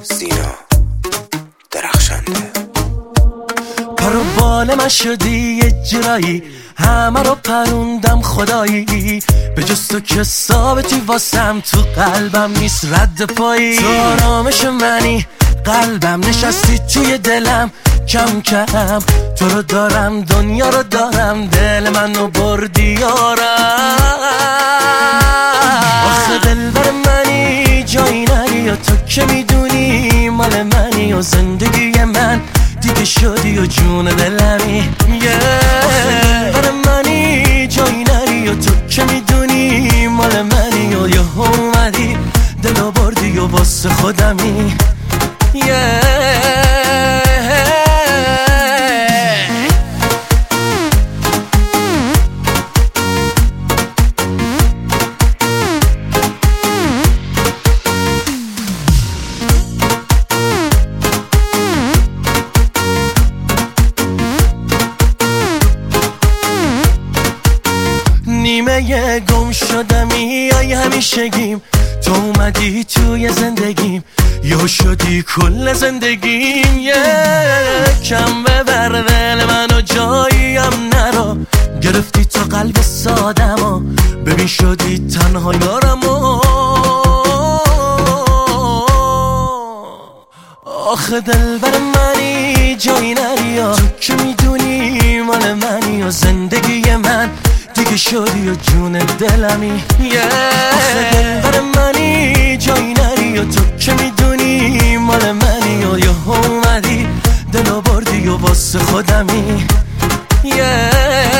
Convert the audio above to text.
سینا درخشنده. پرو بال من شدی یه جورایی، همه رو پروندم خدایی، به جز تو که ثابتی واسم، تو قلبم نیست رد پایی. تو آرامش منی، قلبم نشستی توی دلم، کم کم تو رو دارم، دنیا رو دارم، دل منو بردی یارم. آخه دلبر منی، جایی نری و تو که میدونی مال منی و زندگی من دیگه شدی و جون دلمی. آخه دلبر منی، جایی نری و تو که میدونی مال منی و یه اومدی دلو بردی و واسه خودمی. نیمه گم شدمی ای همیشگیم، تو اومدی توی زندگیم، یا شدی کل زندگیم. کم ببر دل منو جاییم نرو، گرفتی تا قلب سادمو، ببین شدی تنها یارمو. آخه دلبر منی، جایی نری و تو که میدونی مال منی و زندگی من دیگه شدی و جون دلمی. آخه دلبر منی، جایی نری و تو که میدونی مال منی و یه اومدی دلو بردی و واسه خودمی.